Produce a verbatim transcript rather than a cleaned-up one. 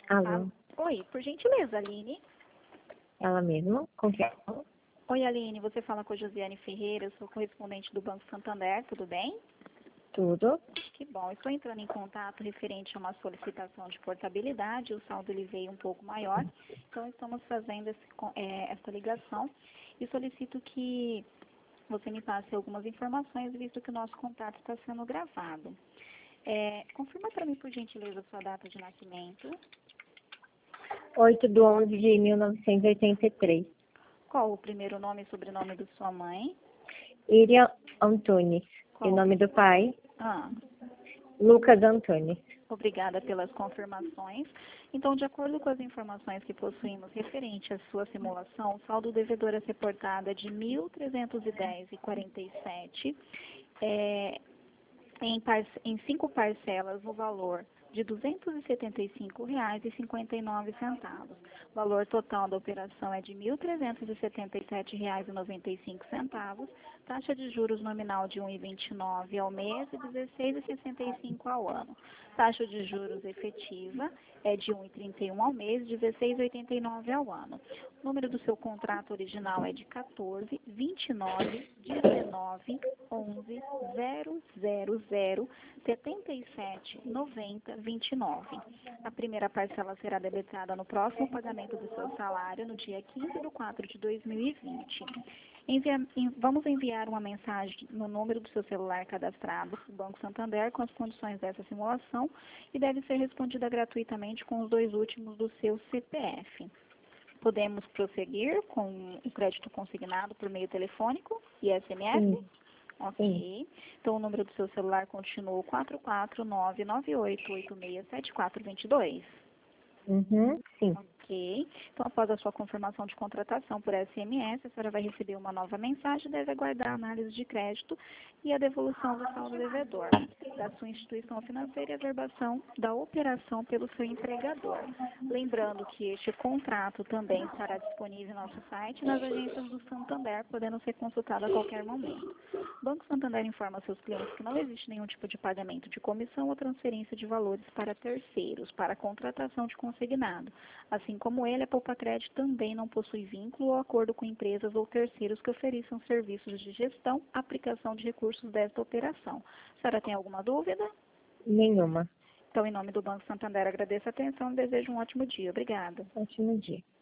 Ah, Alô, oi, por gentileza, Aline. ela mesma? Com quem? Oi, Aline, você fala com a Josiane Ferreira, eu sou correspondente do Banco Santander, tudo bem? Tudo? Que bom, estou entrando em contato referente a uma solicitação de portabilidade, o saldo ele veio um pouco maior, então estamos fazendo esse, co- eh, essa ligação e solicito que você me passe algumas informações, visto que o nosso contato está sendo gravado. Eh, confirma para mim, por gentileza, a sua data de nascimento. oito de onze de mil novecentos e oitenta e três. Qual o primeiro nome e sobrenome da sua mãe? Iriam Antunes. E o Qual? nome do pai? Ah, Lucas Antunes. obrigada pelas confirmações. Então, de acordo com as informações que possuímos referente à sua simulação, o saldo devedor a ser reportado é de mil trezentos e dez vírgula quarenta e sete, é, em, par- em cinco parcelas no valor de duzentos e setenta e cinco reais e cinquenta e nove centavos. O valor total da operação é de mil trezentos e setenta e sete reais e noventa e cinco centavos, taxa de juros nominal de um vírgula vinte e nove ao mês e dezesseis vírgula sessenta e cinco ao ano. Taxa de juros efetiva é de um vírgula trinta e um ao mês e dezesseis vírgula oitenta e nove ao ano. O número do seu contrato original é de quatorze, vinte e nove, dezenove, onze, zero zero zero, setenta e sete, noventa, vinte e nove. A primeira parcela será debitada no próximo pagamento do seu salário, no dia quinze de quatro de dois mil e vinte. Envia- em- vamos enviar uma mensagem no número do seu celular cadastrado do Banco Santander com as condições dessa simulação e deve ser respondida gratuitamente com os dois últimos do seu C P F. Podemos prosseguir com o crédito consignado por meio telefônico e S M S? Sim, sim. Ok. Então, o número do seu celular continua quatro quatro nove nove oito oito seis sete quatro dois dois. Uhum, sim. Ok. Então, após a sua confirmação de contratação por S M S, a senhora vai receber uma nova mensagem e deve aguardar a análise de crédito e a devolução do saldo devedor da sua instituição financeira e a verbação da operação pelo seu empregador. Lembrando que este contrato também estará disponível em nosso site e nas agências do Santander, podendo ser consultado a qualquer momento. O Banco Santander informa seus clientes que não existe nenhum tipo de pagamento de comissão ou transferência de valores para terceiros, para a contratação de consignado. Assim como ele, a Poupacred também não possui vínculo ou acordo com empresas ou terceiros que ofereçam serviços de gestão, aplicação de recursos desta operação. A senhora tem alguma dúvida? Nenhuma. Então, em nome do Banco Santander, agradeço a atenção e desejo um ótimo dia. Obrigada. Ótimo dia.